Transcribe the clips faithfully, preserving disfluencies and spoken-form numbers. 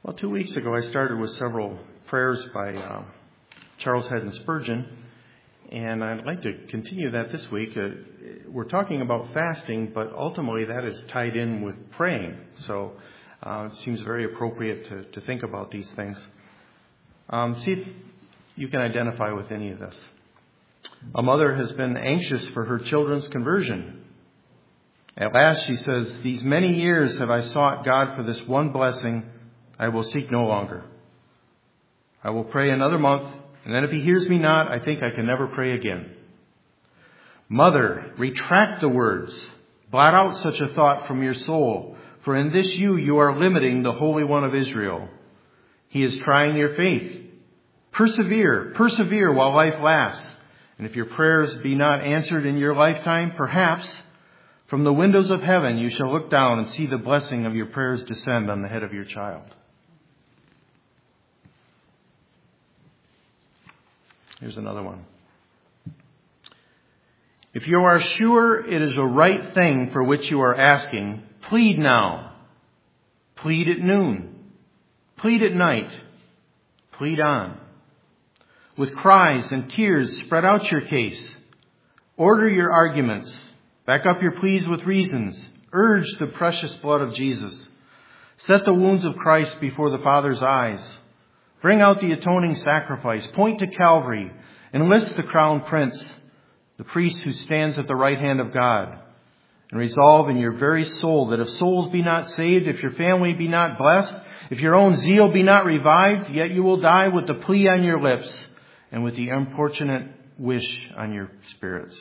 Well, two weeks ago I started with several prayers by uh, Charles Haddon Spurgeon, and I'd like to continue that this week. Uh, we're talking about fasting, but ultimately that is tied in with praying, so uh, it seems very appropriate to, to think about these things. Um, see if you can identify with any of this. A mother has been anxious for her children's conversion. At last she says, "These many years have I sought God for this one blessing. I will seek no longer. I will pray another month, and then if he hears me not, I think I can never pray again." Mother, retract the words. Blot out such a thought from your soul, for in this you, you are limiting the Holy One of Israel. He is trying your faith. Persevere, persevere while life lasts. And if your prayers be not answered in your lifetime, perhaps from the windows of heaven you shall look down and see the blessing of your prayers descend on the head of your child. Here's another one. If you are sure it is a right thing for which you are asking, plead now. Plead at noon. Plead at night. Plead on. With cries and tears, spread out your case. Order your arguments. Back up your pleas with reasons. Urge the precious blood of Jesus. Set the wounds of Christ before the Father's eyes. Bring out the atoning sacrifice. Point to Calvary. Enlist the crown prince, the priest who stands at the right hand of God. And resolve in your very soul that if souls be not saved, if your family be not blessed, if your own zeal be not revived, yet you will die with the plea on your lips and with the importunate wish on your spirits.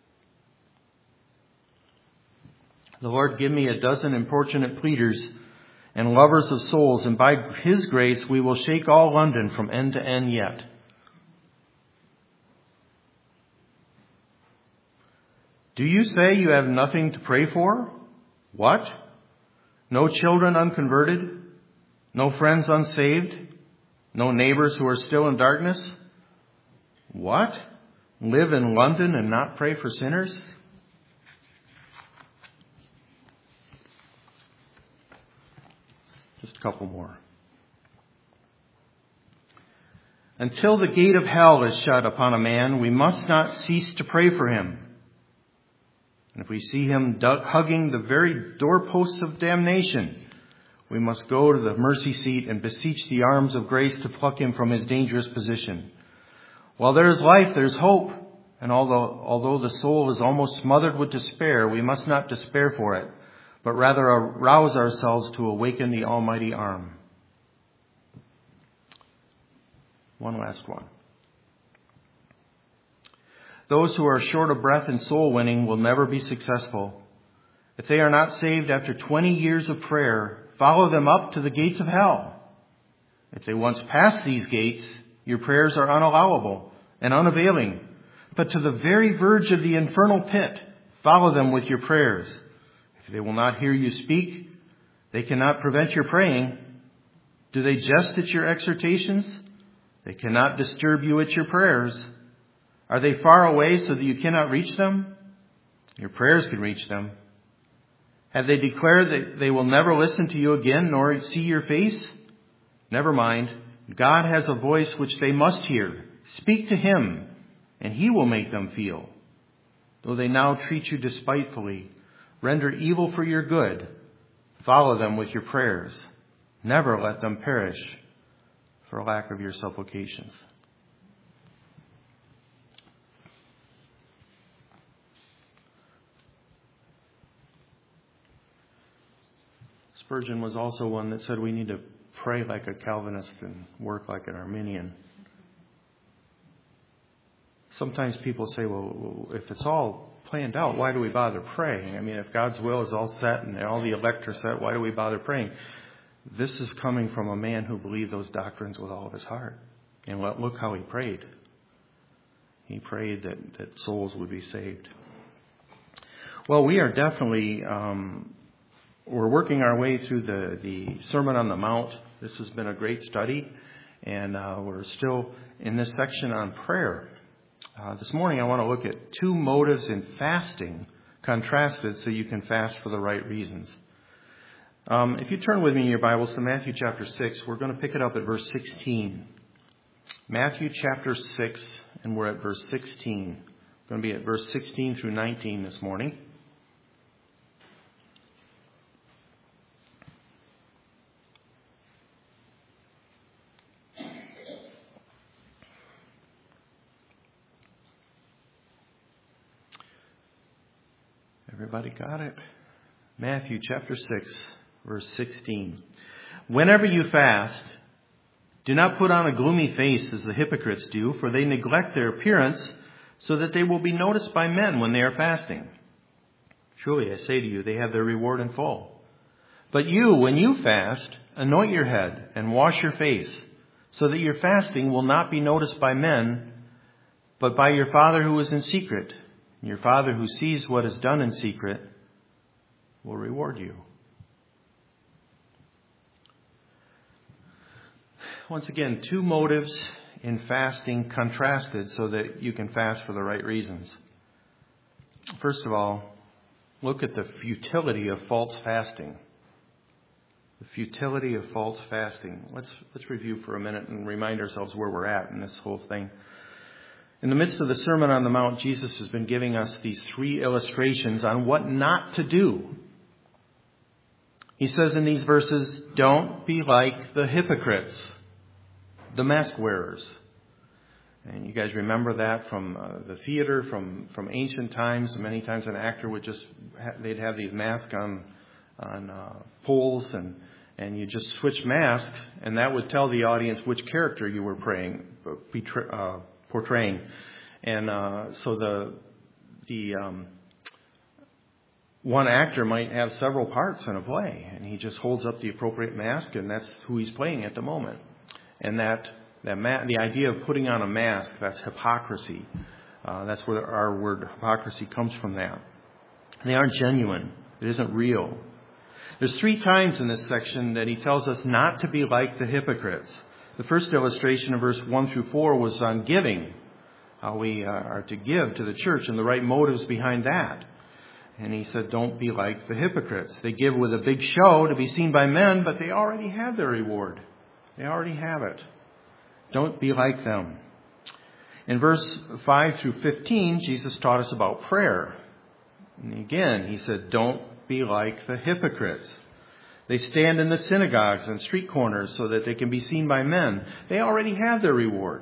The Lord give me a dozen importunate pleaders and lovers of souls, and by His grace we will shake all London from end to end yet. Do you say you have nothing to pray for? What? No children unconverted? No friends unsaved? No neighbors who are still in darkness? What? Live in London and not pray for sinners? Just a couple more. Until the gate of hell is shut upon a man, we must not cease to pray for him. And if we see him hugging the very doorposts of damnation, we must go to the mercy seat and beseech the arms of grace to pluck him from his dangerous position. While there is life, there is hope. And although, although the soul is almost smothered with despair, we must not despair for it, but rather arouse ourselves to awaken the almighty arm. One last one. Those who are short of breath in soul winning will never be successful. If they are not saved after twenty years of prayer, follow them up to the gates of hell. If they once pass these gates, your prayers are unallowable and unavailing. But to the very verge of the infernal pit, follow them with your prayers. If they will not hear you speak, they cannot prevent your praying. Do they jest at your exhortations? They cannot disturb you at your prayers. Are they far away so that you cannot reach them? Your prayers can reach them. Have they declared that they will never listen to you again nor see your face? Never mind. God has a voice which they must hear. Speak to Him, and He will make them feel. Though they now treat you despitefully, render evil for your good, follow them with your prayers. Never let them perish for lack of your supplications. Spurgeon was also one that said we need to pray like a Calvinist and work like an Arminian. Sometimes people say, well, if it's all planned out, why do we bother praying? I mean, if God's will is all set and all the elect are set, why do we bother praying? This is coming from a man who believed those doctrines with all of his heart. And look how he prayed. He prayed that, that souls would be saved. Well, we are definitely... Um, We're working our way through the, the Sermon on the Mount. This has been a great study, and uh, we're still in this section on prayer. Uh, this morning I want to look at two motives in fasting contrasted so you can fast for the right reasons. Um, if you turn with me in your Bibles to Matthew chapter six, we're going to pick it up at verse sixteen. Matthew chapter six, and we're at verse sixteen. We're going to be at verse sixteen through nineteen this morning. Everybody got it? Matthew chapter six, verse sixteen. Whenever you fast, do not put on a gloomy face as the hypocrites do, for they neglect their appearance so that they will be noticed by men when they are fasting. Truly, I say to you, they have their reward in full. But you, when you fast, anoint your head and wash your face, so that your fasting will not be noticed by men, but by your Father who is in secret. And your Father who sees what is done in secret will reward you. Once again, two motives in fasting contrasted so that you can fast for the right reasons. First of all, look at the futility of false fasting. The futility of false fasting. Let's let's review for a minute and remind ourselves where we're at in this whole thing. In the midst of the Sermon on the Mount, Jesus has been giving us these three illustrations on what not to do. He says in these verses, don't be like the hypocrites, the mask wearers. And you guys remember that from uh, the theater, from, from ancient times. Many times an actor would just, ha- they'd have these masks on, on uh, poles, and, and you just switch masks, and that would tell the audience which character you were praying, betray, uh, portraying. And uh, so the the um, one actor might have several parts in a play, and he just holds up the appropriate mask, and that's who he's playing at the moment. And that that ma- the idea of putting on a mask, that's hypocrisy. Uh, that's where our word hypocrisy comes from. That they aren't genuine. It isn't real. There's three times in this section that he tells us not to be like the hypocrites. The first illustration in verse one through four was on giving, how we uh, are to give to the church and the right motives behind that. And he said, don't be like the hypocrites. They give with a big show to be seen by men, but they already have their reward. They already have it. Don't be like them. In verse five through fifteen, Jesus taught us about prayer. And again, he said, don't be like the hypocrites. They stand in the synagogues and street corners so that they can be seen by men. They already have their reward.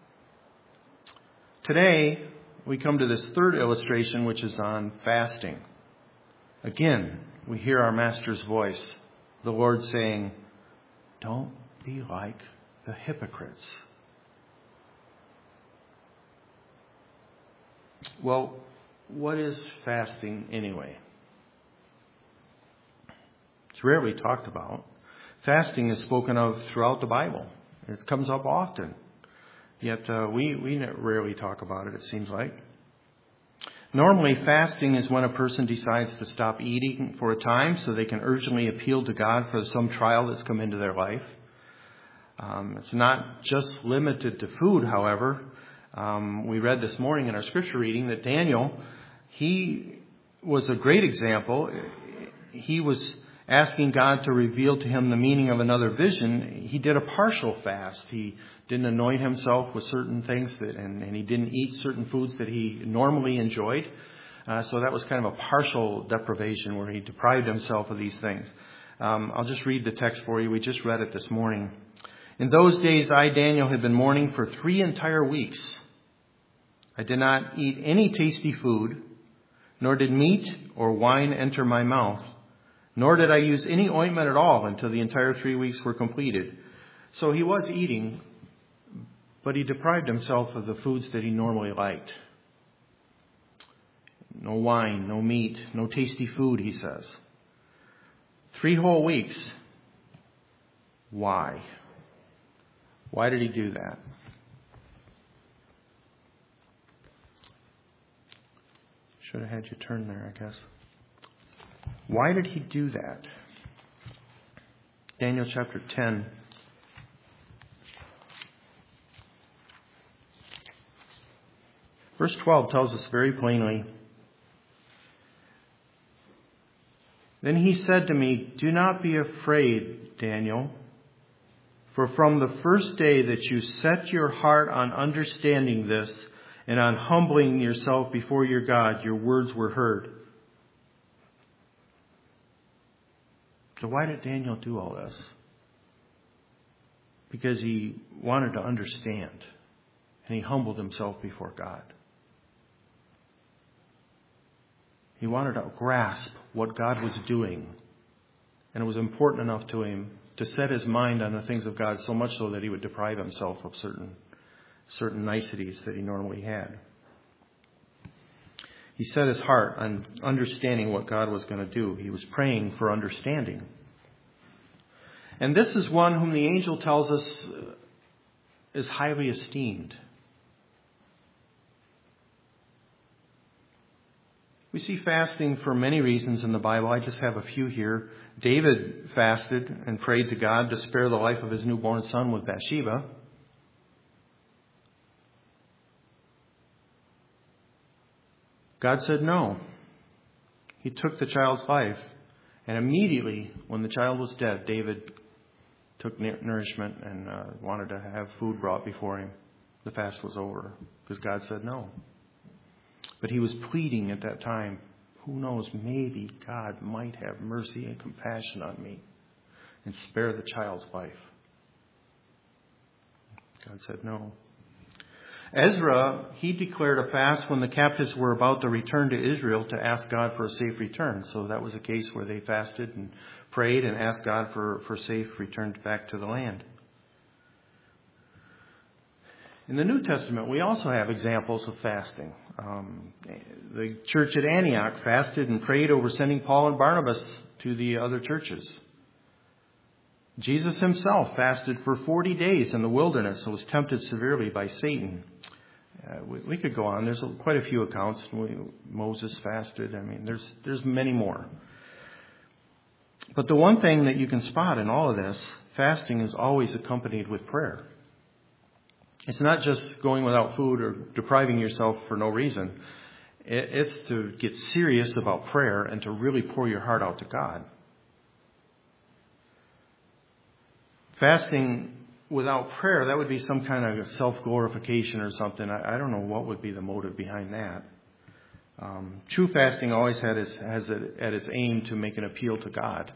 Today, we come to this third illustration, which is on fasting. Again, we hear our Master's voice, the Lord saying, don't be like the hypocrites. Well, what is fasting anyway? It's rarely talked about. Fasting is spoken of throughout the Bible. It comes up often. Yet uh, we, we rarely talk about it, it seems like. Normally, fasting is when a person decides to stop eating for a time so they can urgently appeal to God for some trial that's come into their life. Um, it's not just limited to food, however. Um, we read this morning in our scripture reading that Daniel, he was a great example. He was asking God to reveal to him the meaning of another vision. He did a partial fast. He didn't anoint himself with certain things, that, and, and he didn't eat certain foods that he normally enjoyed. Uh, so that was kind of a partial deprivation where he deprived himself of these things. Um, I'll just read the text for you. We just read it this morning. In those days, I, Daniel, had been mourning for three entire weeks. I did not eat any tasty food, nor did meat or wine enter my mouth, nor did I use any ointment at all until the entire three weeks were completed. So he was eating, but he deprived himself of the foods that he normally liked. No wine, no meat, no tasty food, he says. Three whole weeks. Why? Why did he do that? Should have had you turn there, I guess. Why did he do that? Daniel chapter ten. Verse twelve tells us very plainly, Then he said to me, "Do not be afraid, Daniel, for from the first day that you set your heart on understanding this and on humbling yourself before your God, your words were heard." So why did Daniel do all this? Because he wanted to understand, and he humbled himself before God. He wanted to grasp what God was doing, and it was important enough to him to set his mind on the things of God, so much so that he would deprive himself of certain certain niceties that he normally had. He set his heart on understanding what God was going to do. He was praying for understanding. And this is one whom the angel tells us is highly esteemed. We see fasting for many reasons in the Bible. I just have a few here. David fasted and prayed to God to spare the life of his newborn son with Bathsheba. God said no. He took the child's life. And immediately, when the child was dead, David took nourishment and uh, wanted to have food brought before him. The fast was over because God said no. But he was pleading at that time, who knows, maybe God might have mercy and compassion on me and spare the child's life. God said no. Ezra, he declared a fast when the captives were about to return to Israel to ask God for a safe return. So that was a case where they fasted and prayed and asked God for, for safe return back to the land. In the New Testament, we also have examples of fasting. Um, the church at Antioch fasted and prayed over sending Paul and Barnabas to the other churches. Jesus himself fasted for forty days in the wilderness and was tempted severely by Satan. Uh, we, we could go on. There's quite a few accounts. We, Moses fasted. I mean, there's there's many more. But the one thing that you can spot in all of this, fasting is always accompanied with prayer. It's not just going without food or depriving yourself for no reason. It, it's to get serious about prayer and to really pour your heart out to God. Fasting without prayer, that would be some kind of self-glorification or something. I, I don't know what would be the motive behind that. Um, true fasting always had its, has it, at its aim to make an appeal to God.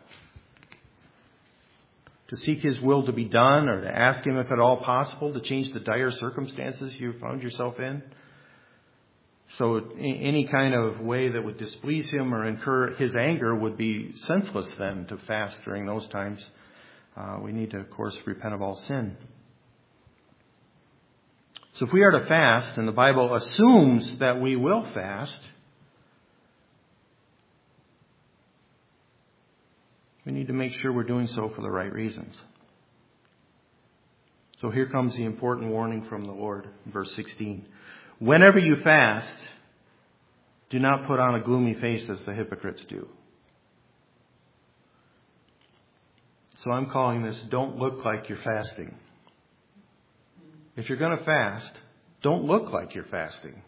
To seek His will to be done, or to ask Him if at all possible to change the dire circumstances you found yourself in. So any kind of way that would displease Him or incur His anger would be senseless then to fast during those times. Uh, we need to, of course, repent of all sin. So if we are to fast, and the Bible assumes that we will fast, we need to make sure we're doing so for the right reasons. So here comes the important warning from the Lord, verse sixteen. Whenever you fast, do not put on a gloomy face as the hypocrites do. So I'm calling this, don't look like you're fasting. If you're going to fast, don't look like you're fasting.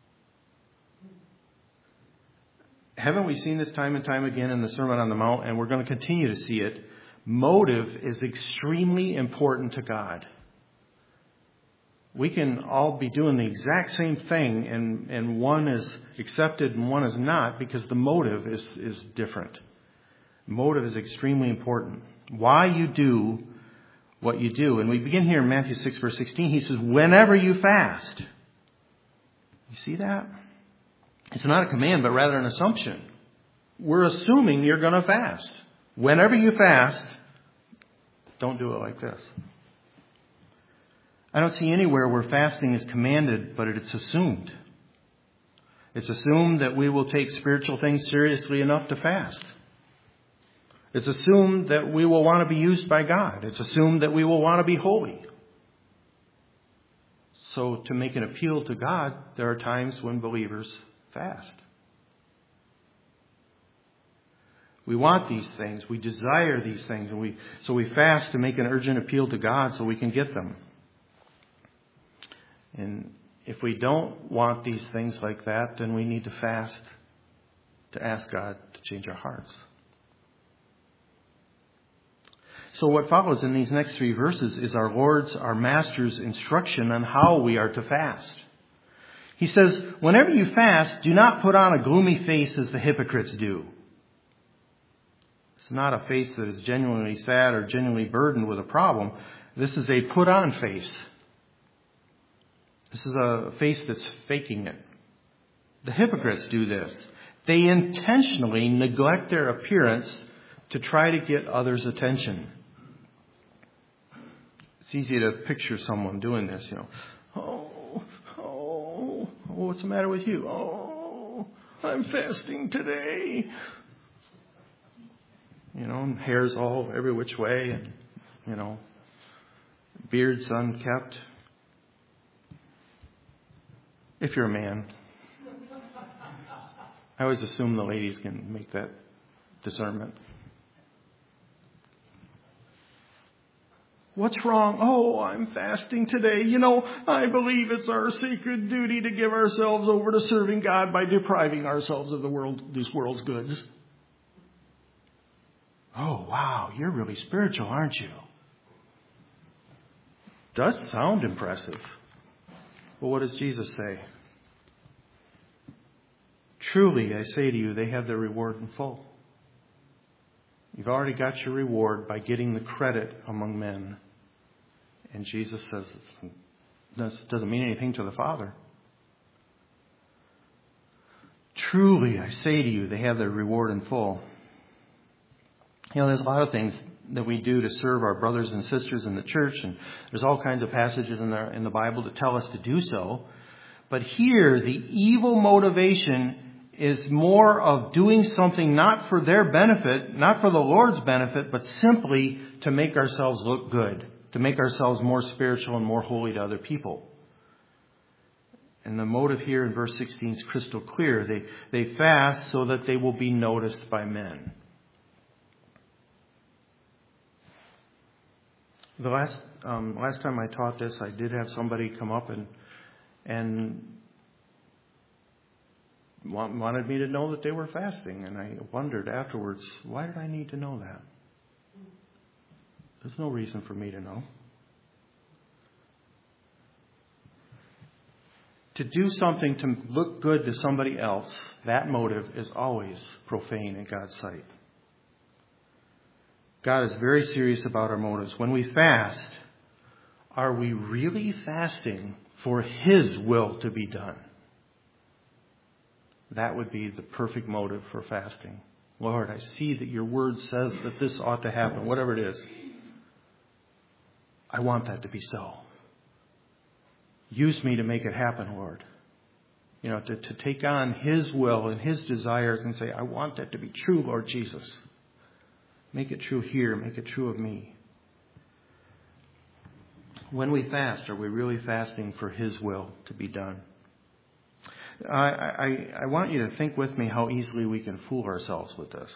Haven't we seen this time and time again in the Sermon on the Mount, and we're going to continue to see it? Motive is extremely important to God. We can all be doing the exact same thing, and, and one is accepted and one is not, because the motive is, is different. Motive is extremely important. Why you do what you do. And we begin here in Matthew six, verse sixteen. He says, whenever you fast. You see that? It's not a command, but rather an assumption. We're assuming you're going to fast. Whenever you fast, don't do it like this. I don't see anywhere where fasting is commanded, but it's assumed. It's assumed that we will take spiritual things seriously enough to fast. It's assumed that we will want to be used by God. It's assumed that we will want to be holy. So to make an appeal to God, there are times when believers fast. We want these things. We desire these things. And we so we fast to make an urgent appeal to God so we can get them. And if we don't want these things like that, then we need to fast to ask God to change our hearts. So what follows in these next three verses is our Lord's, our Master's instruction on how we are to fast. He says, whenever you fast, do not put on a gloomy face as the hypocrites do. It's not a face that is genuinely sad or genuinely burdened with a problem. This is a put-on face. This is a face that's faking it. The hypocrites do this. They intentionally neglect their appearance to try to get others' attention. It's easy to picture someone doing this, you know. Oh, oh, what's the matter with you? Oh, I'm fasting today. You know, and hair's all every which way, and, you know, beard's unkept. If you're a man. I always assume the ladies can make that discernment. What's wrong? Oh, I'm fasting today. You know, I believe it's our sacred duty to give ourselves over to serving God by depriving ourselves of the world, this world's goods. Oh, wow, you're really spiritual, aren't you? Does sound impressive. Well, what does Jesus say? Truly, I say to you, they have their reward in full. You've already got your reward by getting the credit among men. And Jesus says it doesn't mean anything to the Father. Truly, I say to you, they have their reward in full. You know, there's a lot of things that we do to serve our brothers and sisters in the church, and there's all kinds of passages in the, in the Bible that tell us to do so. But here, the evil motivation is more of doing something not for their benefit, not for the Lord's benefit, but simply to make ourselves look good, to make ourselves more spiritual and more holy to other people. And the motive here in verse sixteen is crystal clear. They, they fast so that they will be noticed by men. The last um, last time I taught this, I did have somebody come up and and wanted me to know that they were fasting. And I wondered afterwards, why did I need to know that? There's no reason for me to know. To do something to look good to somebody else, that motive is always profane in God's sight. God is very serious about our motives. When we fast, are we really fasting for His will to be done? That would be the perfect motive for fasting. Lord, I see that your word says that this ought to happen, whatever it is. I want that to be so. Use me to make it happen, Lord. You know, to, to take on His will and His desires and say, I want that to be true, Lord Jesus. Make it true here. Make it true of me. When we fast, are we really fasting for His will to be done? I, I, I want you to think with me how easily we can fool ourselves with this.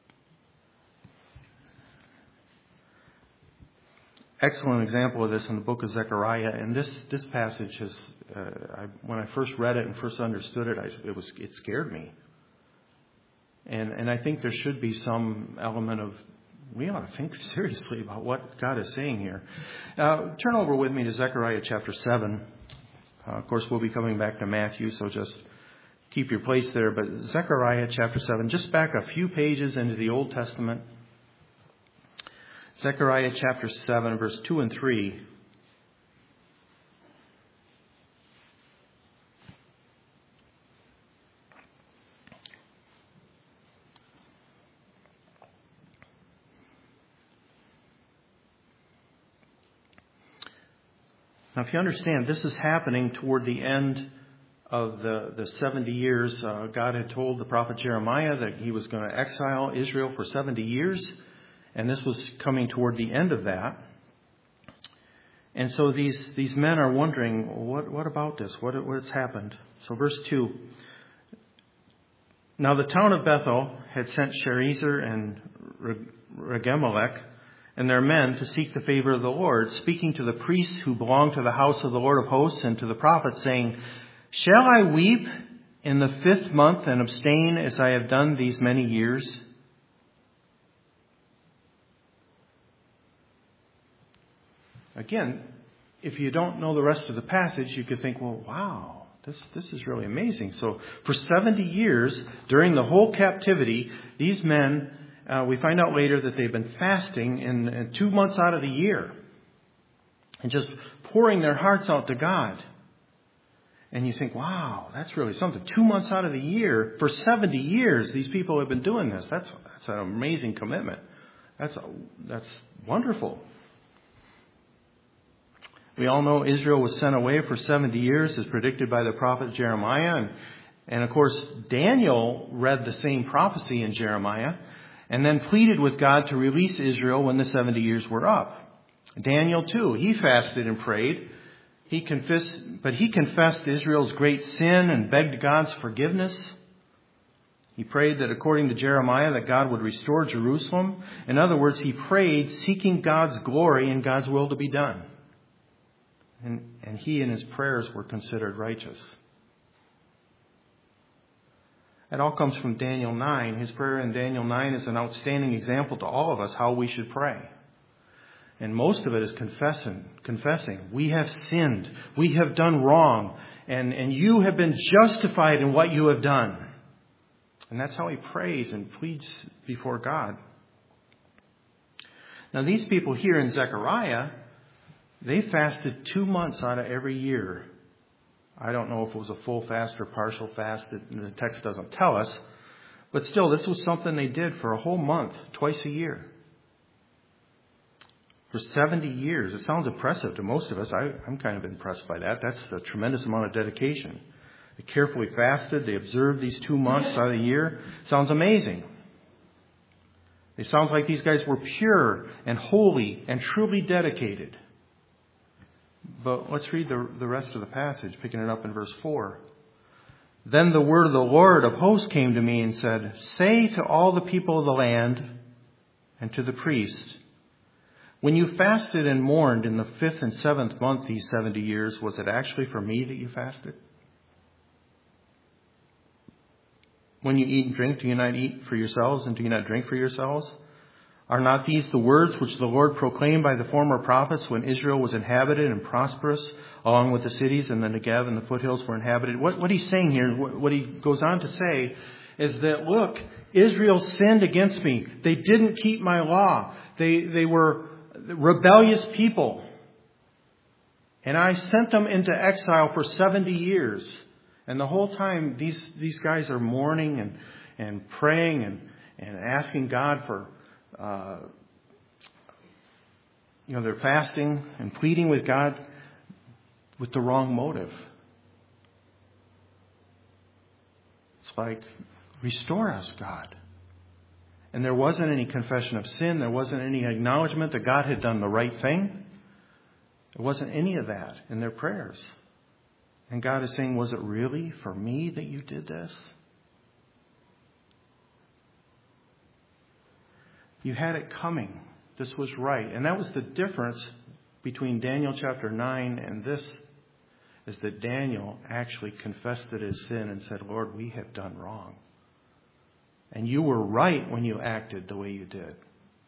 Excellent example of this in the book of Zechariah, and this this passage has. Uh, I, when I first read it and first understood it, I, it was it scared me. And and I think there should be some element of we ought to think seriously about what God is saying here. Uh, turn over with me to Zechariah chapter seven. Uh, of course, we'll be coming back to Matthew, so just keep your place there. But Zechariah chapter seven, just back a few pages into the Old Testament. Zechariah chapter seven, verse two and three. Now, if you understand, this is happening toward the end of the, the seventy years. Uh, God had told the prophet Jeremiah that He was going to exile Israel for seventy years. And this was coming toward the end of that. And so these, these men are wondering, what, what about this? What, what's happened? So verse two. Now the town of Bethel had sent Sherezer and Regemelech and their men to seek the favor of the Lord, speaking to the priests who belonged to the house of the Lord of hosts and to the prophets, saying, Shall I weep in the fifth month and abstain as I have done these many years? again, if you don't know the rest of the passage, you could think, well, wow, this, this is really amazing. So for seventy years, during the whole captivity, these men, uh, we find out later that they've been fasting in, in two months out of the year and just pouring their hearts out to God. And you think, wow, that's really something. Two months out of the year, for seventy years, these people have been doing this. That's that's an amazing commitment. That's a, that's wonderful. We all know Israel was sent away for seventy years, as predicted by the prophet Jeremiah. And, and of course, Daniel read the same prophecy in Jeremiah and then pleaded with God to release Israel when the seventy years were up. Daniel, too, he fasted and prayed. He confessed, but he confessed Israel's great sin and begged God's forgiveness. He prayed that according to Jeremiah that God would restore Jerusalem. In other words, he prayed seeking God's glory and God's will to be done. And, and he and his prayers were considered righteous. It all comes from Daniel nine. His prayer in Daniel nine is an outstanding example to all of us how we should pray. And most of it is confessing, confessing. We have sinned. We have done wrong. And, and you have been justified in what you have done. And that's how he prays and pleads before God. Now these people here in Zechariah, they fasted two months out of every year. I don't know if it was a full fast or partial fast. The text doesn't tell us. But still, this was something they did for a whole month, twice a year. For seventy years. It sounds impressive to most of us. I, I'm kind of impressed by that. That's a tremendous amount of dedication. They carefully fasted. They observed these two months out of the year. Sounds amazing. It sounds like these guys were pure and holy and truly dedicated. But let's read the, the rest of the passage, picking it up in verse four. Then the word of the Lord of hosts came to me and said, say to all the people of the land and to the priests, when you fasted and mourned in the fifth and seventh month these seventy years, was it actually for me that you fasted? When you eat and drink, do you not eat for yourselves and do you not drink for yourselves? Are not these the words which the Lord proclaimed by the former prophets when Israel was inhabited and prosperous, along with the cities and the Negev and the foothills were inhabited? What, what he's saying here, what, what he goes on to say, is that, look, Israel sinned against me. They didn't keep my law. They, they were rebellious people. And I sent them into exile for seventy years. And the whole time, these, these guys are mourning and, and praying and, and asking God for, uh, you know, they're fasting and pleading with God with the wrong motive. It's like, restore us, God. And there wasn't any confession of sin. There wasn't any acknowledgement that God had done the right thing. There wasn't any of that in their prayers. And God is saying, was it really for me that you did this? You had it coming. This was right. And that was the difference between Daniel chapter nine and this, is that Daniel actually confessed it his sin and said, Lord, we have done wrong. And you were right when you acted the way you did.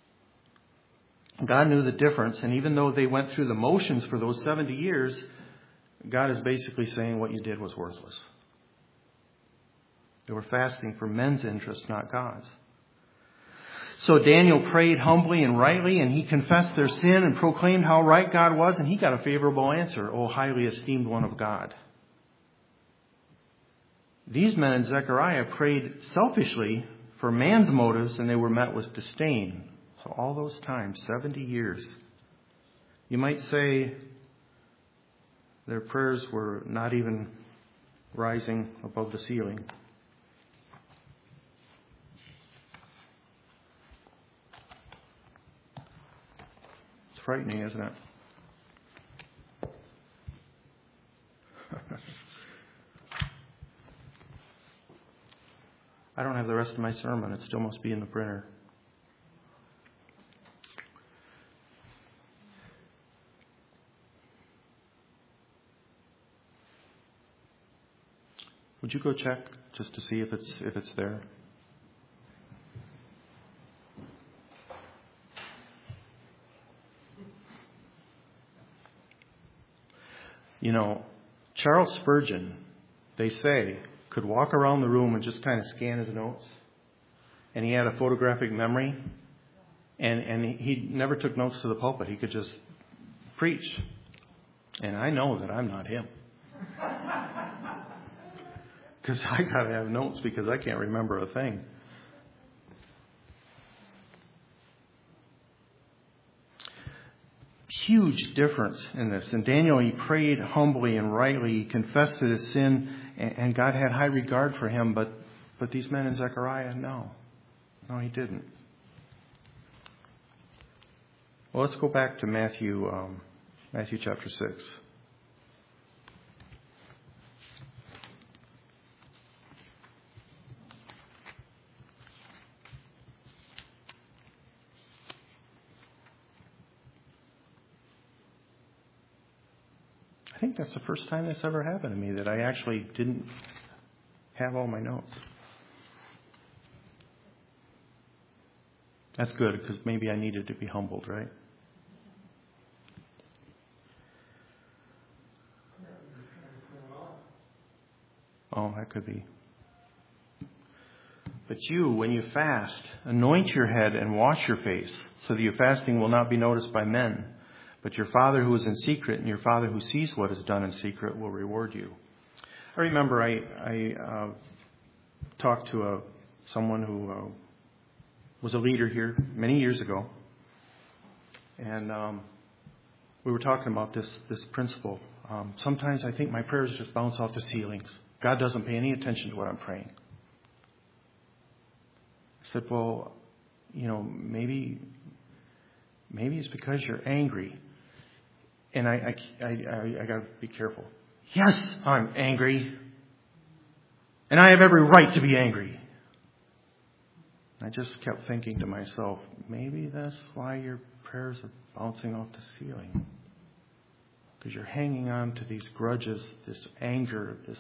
God knew the difference. And even though they went through the motions for those seventy years, God is basically saying what you did was worthless. They were fasting for men's interest, not God's. So Daniel prayed humbly and rightly, and he confessed their sin and proclaimed how right God was, and he got a favorable answer, O highly esteemed one of God. These men in Zechariah prayed selfishly for man's motives, and they were met with disdain. So all those times, seventy years. You might say their prayers were not even rising above the ceiling. It's frightening, isn't it? I don't have the rest of my sermon. It still must be in the printer. Would you go check just to see if it's if it's there? You know, Charles Spurgeon, they say, could walk around the room and just kind of scan his notes. And he had a photographic memory. And, and he never took notes to the pulpit. He could just preach. And I know that I'm not him. Because I got to have notes because I can't remember a thing. Huge difference in this. And Daniel, he prayed humbly and rightly. He confessed to his sin, and God had high regard for him. But, but these men in Zechariah, no. No, he didn't. Well, let's go back to Matthew, um, Matthew chapter six. I think that's the first time that's ever happened to me, that I actually didn't have all my notes. That's good, because maybe I needed to be humbled, right? Oh, that could be. But you, when you fast, anoint your head and wash your face, so that your fasting will not be noticed by men. But your Father who is in secret, and your Father who sees what is done in secret, will reward you. I remember I, I uh, talked to a someone who uh, was a leader here many years ago, and um, we were talking about this this principle. Um, sometimes I think my prayers just bounce off the ceilings. God doesn't pay any attention to what I'm praying. I said, well, you know, maybe maybe it's because you're angry. And I, I, I, I, I got to be careful. Yes, I'm angry. And I have every right to be angry. I just kept thinking to myself, maybe that's why your prayers are bouncing off the ceiling. Because you're hanging on to these grudges, this anger, this...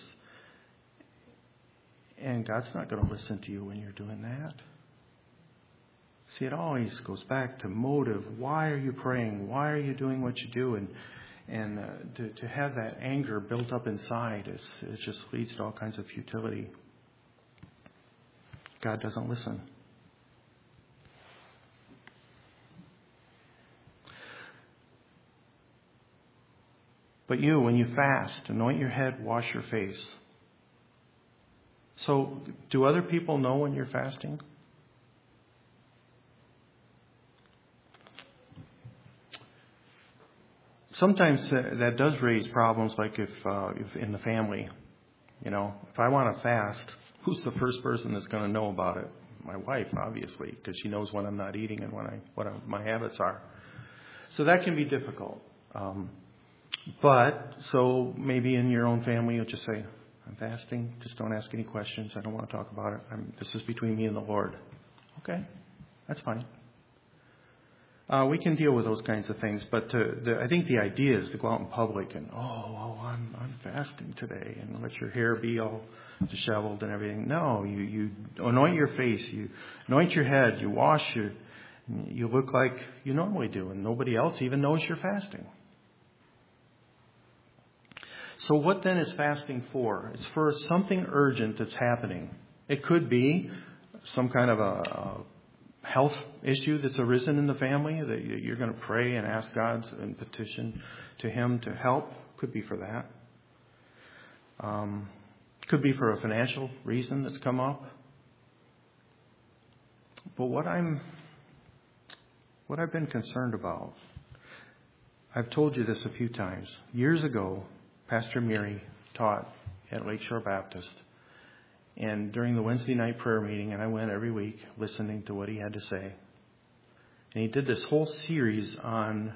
And God's not going to listen to you when you're doing that. See, it always goes back to motive. Why are you praying? Why are you doing what you do? And and uh, to, to have that anger built up inside, is, it just leads to all kinds of futility. God doesn't listen. But you, when you fast, anoint your head, wash your face. So, do other people know when you're fasting? Sometimes that does raise problems, like if, uh, if in the family, you know, if I want to fast, who's the first person that's going to know about it? My wife, obviously, because she knows when I'm not eating and when I what I, my habits are. So that can be difficult. Um, but so maybe in your own family, you'll just say, "I'm fasting. Just don't ask any questions. I don't want to talk about it. I'm, this is between me and the Lord." Okay, that's fine. Uh, we can deal with those kinds of things, but to, the, I think the idea is to go out in public and, oh, oh I'm, I'm fasting today, and let your hair be all disheveled and everything. No, you, you anoint your face, you anoint your head, you wash your, you look like you normally do, and nobody else even knows you're fasting. So what then is fasting for? It's for something urgent that's happening. It could be some kind of a, a health issue that's arisen in the family that you're going to pray and ask God and petition to Him to help. Could be for that. Um, could be for a financial reason that's come up. But what I'm, what I've been concerned about, I've told you this a few times. Years ago, Pastor Murray taught at Lakeshore Baptist. And during the Wednesday night prayer meeting, and I went every week listening to what he had to say. And he did this whole series on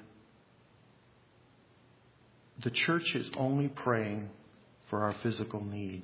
the church is only praying for our physical needs.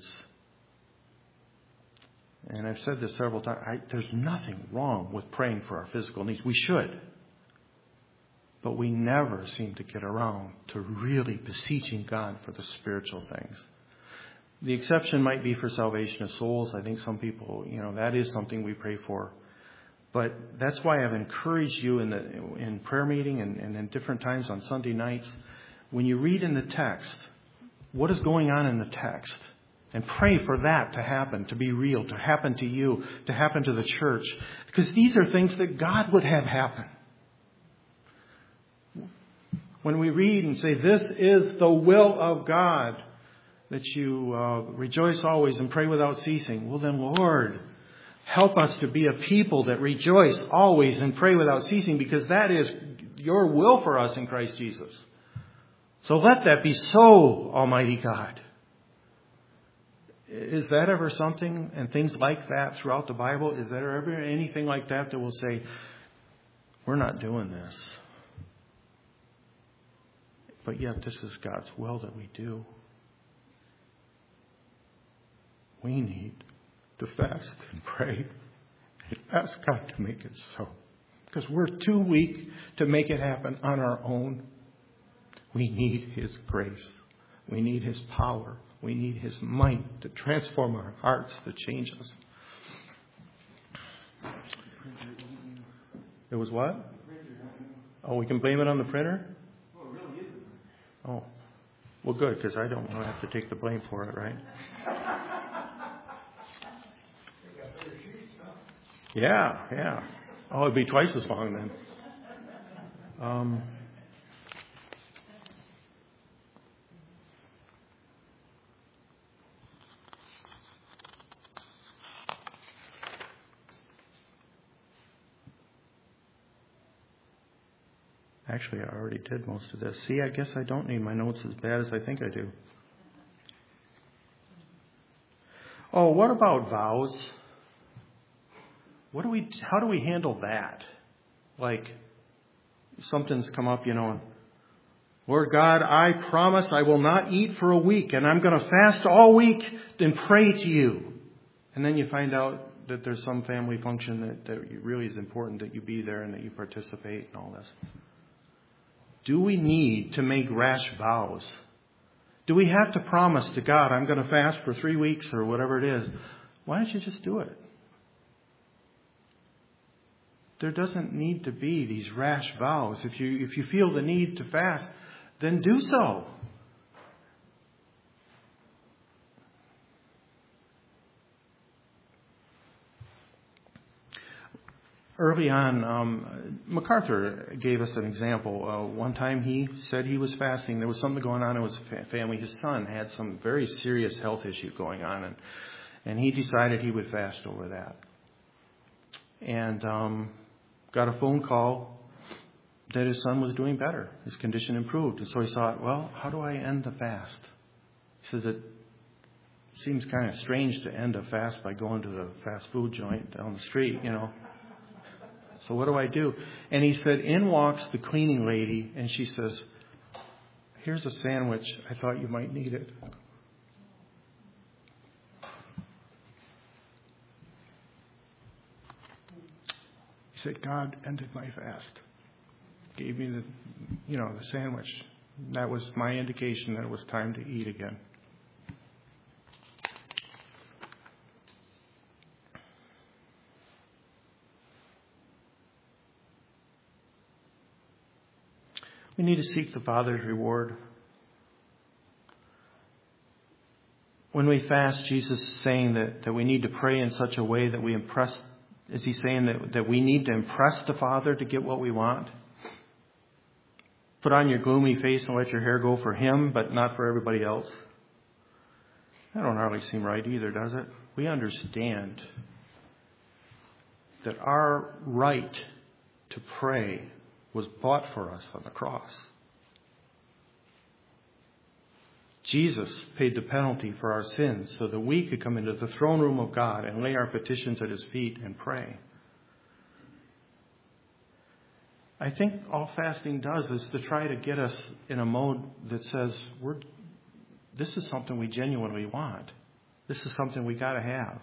And I've said this several times. I, there's nothing wrong with praying for our physical needs. We should. But we never seem to get around to really beseeching God for the spiritual things. The exception might be for salvation of souls. I think some people, you know, that is something we pray for. But that's why I've encouraged you in the in prayer meeting and, and in different times on Sunday nights, when you read in the text, what is going on in the text. And pray for that to happen, to be real, to happen to you, to happen to the church. Because these are things that God would have happen. When we read and say, this is the will of God, that you uh, rejoice always and pray without ceasing. Well then, Lord, help us to be a people that rejoice always and pray without ceasing, because that is your will for us in Christ Jesus. So let that be so, Almighty God. Is that ever something, and things like that throughout the Bible, is there ever anything like that that will say, we're not doing this? But yet this is God's will that we do. We need to fast and pray and ask God to make it so. Because we're too weak to make it happen on our own. We need His grace. We need His power. We need His might to transform our hearts, to change us. It was what? Oh, we can blame it on the printer? Oh, well, good, because I don't want to have to take the blame for it, right? Yeah, yeah. Oh, it'd be twice as long then. Um, Actually, I already did most of this. See, I guess I don't need my notes as bad as I think I do. Oh, what about vows? What do we? How do we handle that? Like, something's come up, you know, and, Lord God, I promise I will not eat for a week, and I'm going to fast all week and pray to you. And then you find out that there's some family function that, that really is important that you be there and that you participate and all this. Do we need to make rash vows? Do we have to promise to God, I'm going to fast for three weeks or whatever it is? Why don't you just do it? There doesn't need to be these rash vows. If you if you feel the need to fast, then do so. Early on, um, MacArthur gave us an example. Uh, one time he said he was fasting. There was something going on in his family. His son had some very serious health issue going on, and and he decided he would fast over that. And um, got a phone call that his son was doing better. His condition improved. And so he thought, well, how do I end the fast? He says, it seems kind of strange to end a fast by going to the fast food joint down the street, you know. So what do I do? And he said, in walks the cleaning lady, and she says, here's a sandwich. I thought you might need it. He said, God ended my fast. Gave me the, you know, the sandwich. That was my indication that it was time to eat again. We need to seek the Father's reward. When we fast, Jesus is saying that, that we need to pray in such a way that we impress. Is he saying that, that we need to impress the Father to get what we want? Put on your gloomy face and let your hair go for Him, but not for everybody else? That don't hardly seem right either, does it? We understand that our right to pray was bought for us on the cross. Jesus paid the penalty for our sins so that we could come into the throne room of God and lay our petitions at His feet and pray. I think all fasting does is to try to get us in a mode that says, we're, this is something we genuinely want. This is something we got to have.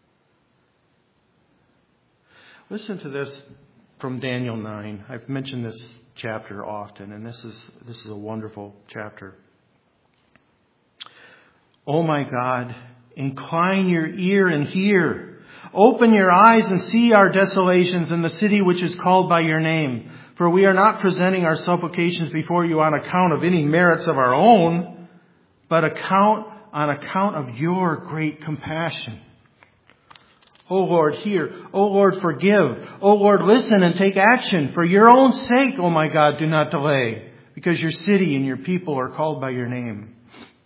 Listen to this from Daniel nine. I've mentioned this chapter often, and this is this is a wonderful chapter. Oh my God, incline your ear and hear. Open your eyes and see our desolations in the city which is called by your name. For we are not presenting our supplications before you on account of any merits of our own, but account on account of your great compassion. O Lord, hear. O Lord, forgive. O Lord, listen and take action. For your own sake, O my God, do not delay, because your city and your people are called by your name.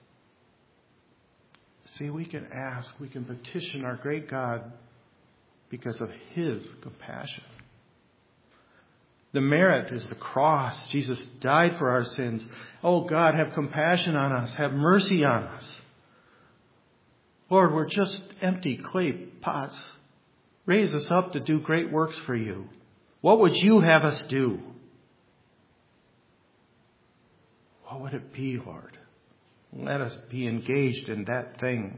See, we can ask, we can petition our great God because of His compassion. The merit is the cross. Jesus died for our sins. Oh God, have compassion on us. Have mercy on us. Lord, we're just empty clay pots. Raise us up to do great works for you. What would you have us do? What would it be, Lord? Let us be engaged in that thing.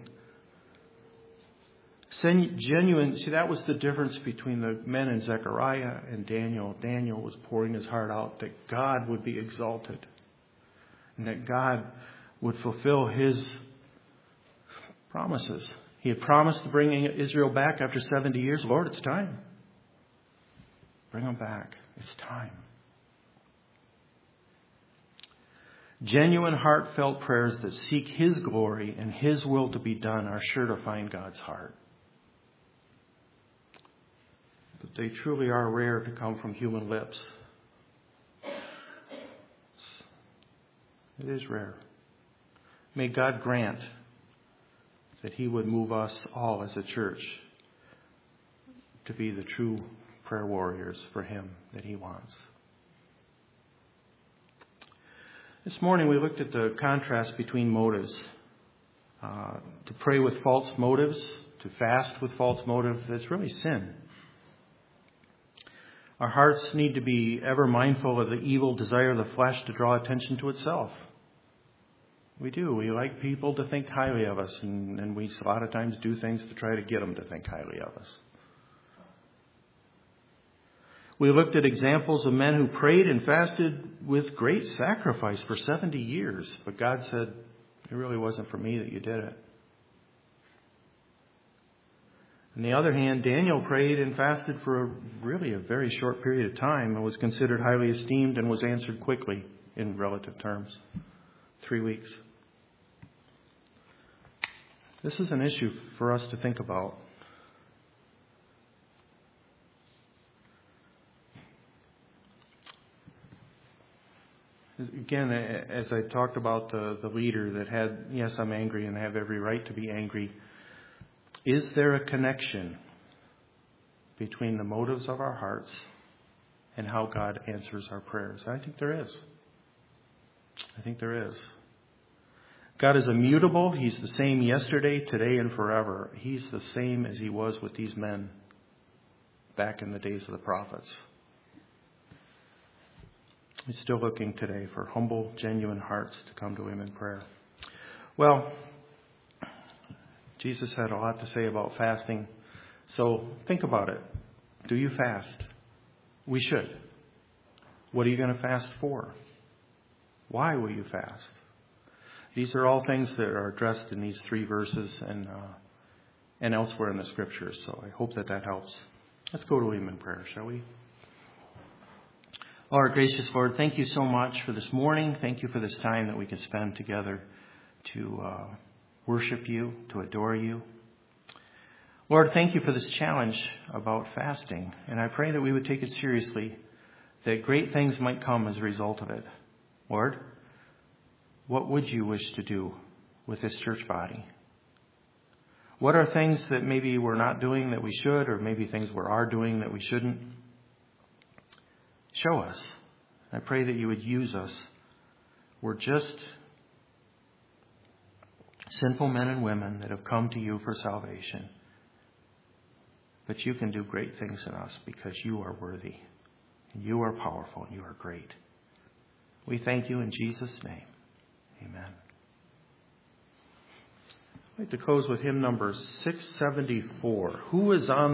Genuine, see, that was the difference between the men in Zechariah and Daniel. Daniel was pouring his heart out that God would be exalted and that God would fulfill His promises. He had promised to bring Israel back after seventy years. Lord, it's time. Bring them back. It's time. Genuine, heartfelt prayers that seek His glory and His will to be done are sure to find God's heart. But they truly are rare to come from human lips. It is rare. May God grant that He would move us all as a church to be the true prayer warriors for Him that He wants. This morning we looked at the contrast between motives. Uh, to pray with false motives, to fast with false motives, that's really sin. Our hearts need to be ever mindful of the evil desire of the flesh to draw attention to itself. We do. We like people to think highly of us, and, and we a lot of times do things to try to get them to think highly of us. We looked at examples of men who prayed and fasted with great sacrifice for seventy years, but God said, it really wasn't for me that you did it. On the other hand, Daniel prayed and fasted for a, really a very short period of time and was considered highly esteemed and was answered quickly in relative terms. Three weeks. This is an issue for us to think about. Again, as I talked about the, the leader that had, yes, I'm angry and I have every right to be angry. Is there a connection between the motives of our hearts and how God answers our prayers? I think there is. I think there is. God is immutable. He's the same yesterday, today, and forever. He's the same as He was with these men back in the days of the prophets. He's still looking today for humble, genuine hearts to come to Him in prayer. Well, Jesus had a lot to say about fasting. So think about it. Do you fast? We should. What are you going to fast for? Why will you fast? These are all things that are addressed in these three verses and uh, and elsewhere in the Scriptures. So I hope that that helps. Let's go to Him in prayer, shall we? Our gracious Lord, thank you so much for this morning. Thank you for this time that we can spend together to uh, worship you, to adore you. Lord, thank you for this challenge about fasting. And I pray that we would take it seriously, that great things might come as a result of it. Lord, what would you wish to do with this church body? What are things that maybe we're not doing that we should, or maybe things we are doing that we shouldn't? Show us. I pray that you would use us. We're just sinful men and women that have come to you for salvation. But you can do great things in us because you are worthy. And you are powerful and you are great. We thank you in Jesus' name. Amen. I'd like to close with hymn number six seventy-four. Who is on